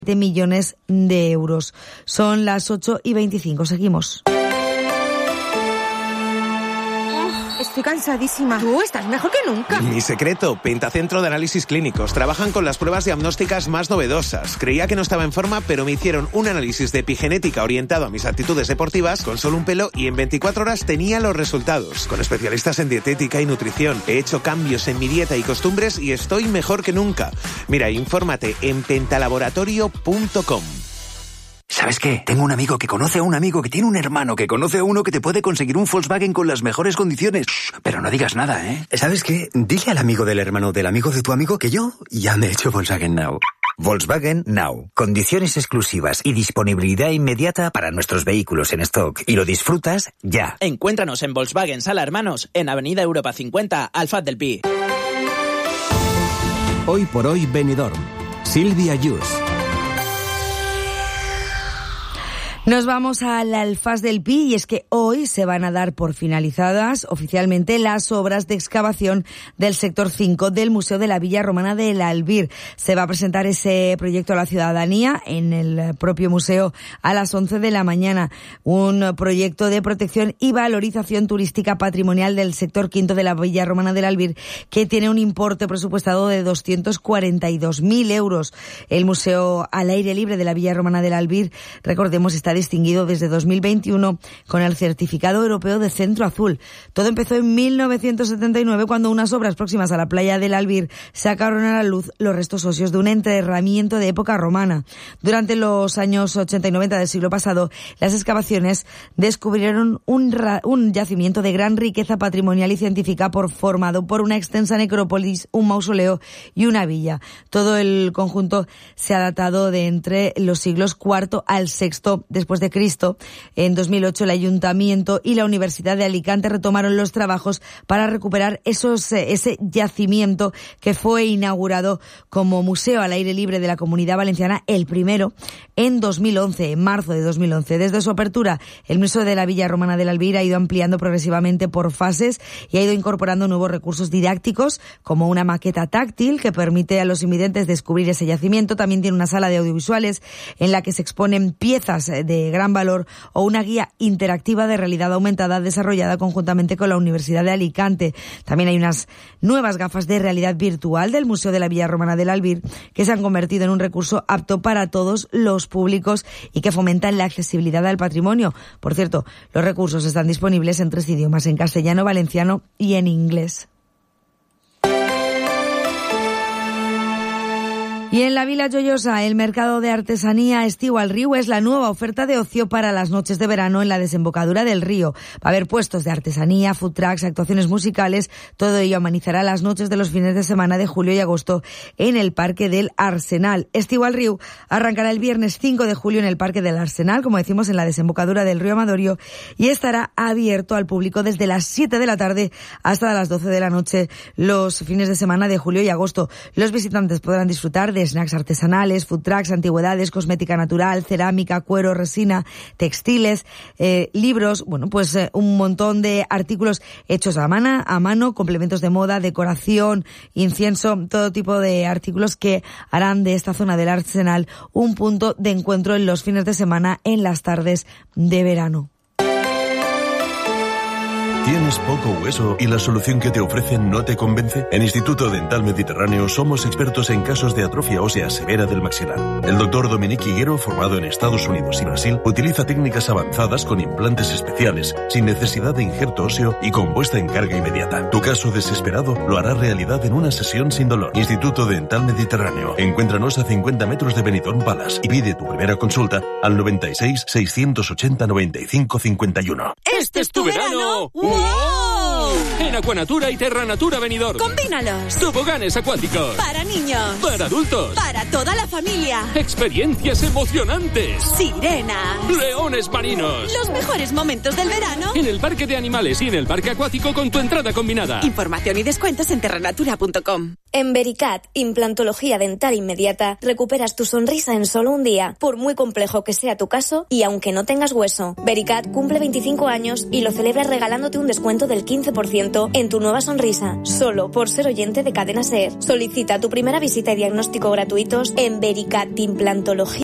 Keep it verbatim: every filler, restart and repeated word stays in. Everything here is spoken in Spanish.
millones de euros. Son las ocho y veinticinco. Seguimos. Estoy cansadísima. Tú estás mejor que nunca. Mi secreto, Pentacentro de Análisis Clínicos. Trabajan con las pruebas diagnósticas más novedosas. Creía que no estaba en forma, pero me hicieron un análisis de epigenética orientado a mis actitudes deportivas con solo un pelo y en veinticuatro horas tenía los resultados. Con especialistas en dietética y nutrición. He hecho cambios en mi dieta y costumbres y estoy mejor que nunca. Mira, infórmate en pentalaboratorio punto com. ¿Sabes qué? Tengo un amigo que conoce a un amigo que tiene un hermano que conoce a uno que te puede conseguir un Volkswagen con las mejores condiciones. Shh, pero no digas nada, ¿eh? ¿Sabes qué? Dile al amigo del hermano del amigo de tu amigo que yo ya me he hecho Volkswagen Now. Volkswagen Now. Condiciones exclusivas y disponibilidad inmediata para nuestros vehículos en stock. Y lo disfrutas ya. Encuéntranos en Volkswagen Sala Hermanos, en Avenida Europa cincuenta, Alfaz del Pi. Hoy por hoy Benidorm. Silvia Yus. Nos vamos al Alfaz del Pi y es que hoy se van a dar por finalizadas oficialmente las obras de excavación del sector cinco del Museo de la Villa Romana del Albir. Se va a presentar ese proyecto a la ciudadanía en el propio museo a las once de la mañana. Un proyecto de protección y valorización turística patrimonial del sector quinto de la Villa Romana del Albir que tiene un importe presupuestado de doscientos cuarenta y dos mil euros. El Museo al Aire Libre de la Villa Romana del Albir, recordemos, está distinguido desde dos mil veintiuno con el certificado europeo de Centro Azul. Todo empezó en mil novecientos setenta y nueve cuando unas obras próximas a la playa del Albir sacaron a la luz los restos óseos de un enterramiento de época romana. Durante los años ochenta y noventa del siglo pasado, las excavaciones descubrieron un, ra- un yacimiento de gran riqueza patrimonial y científica por, formado por una extensa necrópolis, un mausoleo y una villa. Todo el conjunto se ha datado de entre los siglos cuarto al sexto después de Cristo. En dos mil ocho el Ayuntamiento y la Universidad de Alicante retomaron los trabajos para recuperar esos, ese yacimiento que fue inaugurado como museo al aire libre de la Comunidad Valenciana, el primero en dos mil once, en marzo de dos mil once. Desde su apertura, el Museo de la Villa Romana del Albir ha ido ampliando progresivamente por fases y ha ido incorporando nuevos recursos didácticos como una maqueta táctil que permite a los invidentes descubrir ese yacimiento. También tiene una sala de audiovisuales en la que se exponen piezas de de gran valor o una guía interactiva de realidad aumentada desarrollada conjuntamente con la Universidad de Alicante. También hay unas nuevas gafas de realidad virtual del Museo de la Villa Romana del Albir que se han convertido en un recurso apto para todos los públicos y que fomentan la accesibilidad al patrimonio. Por cierto, los recursos están disponibles en tres idiomas, en castellano, valenciano y en inglés. Y en la Vila Joiosa, el mercado de artesanía Estiu al Río es la nueva oferta de ocio para las noches de verano en la desembocadura del río. Va a haber puestos de artesanía, food trucks, actuaciones musicales. Todo ello amenizará las noches de los fines de semana de julio y agosto en el Parque del Arsenal. Estiu al Río arrancará el viernes cinco de julio en el Parque del Arsenal, como decimos, en la desembocadura del río Amadorio, y estará abierto al público desde las siete de la tarde hasta las doce de la noche los fines de semana de julio y agosto. Los visitantes podrán disfrutar de snacks artesanales, food trucks, antigüedades, cosmética natural, cerámica, cuero, resina, textiles, eh, libros, bueno, pues eh, un montón de artículos hechos a mano, a mano, complementos de moda, decoración, incienso, todo tipo de artículos que harán de esta zona del Arsenal un punto de encuentro en los fines de semana, en las tardes de verano. ¿Tienes poco hueso y la solución que te ofrecen no te convence? En Instituto Dental Mediterráneo somos expertos en casos de atrofia ósea severa del maxilar. El doctor Dominique Higuero, formado en Estados Unidos y Brasil, utiliza técnicas avanzadas con implantes especiales, sin necesidad de injerto óseo y con puesta en carga inmediata. Tu caso desesperado lo hará realidad en una sesión sin dolor. Instituto Dental Mediterráneo. Encuéntranos a cincuenta metros de Benidorm Palace y pide tu primera consulta al noventa y seis, seiscientos ochenta, noventa y cinco, cincuenta y uno. ¡Este es tu verano! ¡Wow! En Aquanatura y Terranatura Benidorm. ¡Combínalos! Toboganes acuáticos. Para niños. Para adultos. Para toda la familia. Experiencias emocionantes. Sirenas. Leones marinos. Los mejores momentos del verano. En el parque de animales y en el parque acuático con tu entrada combinada. Información y descuentos en terranatura punto com. En Vericat, implantología dental inmediata, recuperas tu sonrisa en solo un día, por muy complejo que sea tu caso y aunque no tengas hueso. Vericat cumple veinticinco años y lo celebra regalándote un descuento del quince por ciento en tu nueva sonrisa, solo por ser oyente de Cadena SER. Solicita tu primera visita y diagnóstico gratuitos en Vericat Implantología.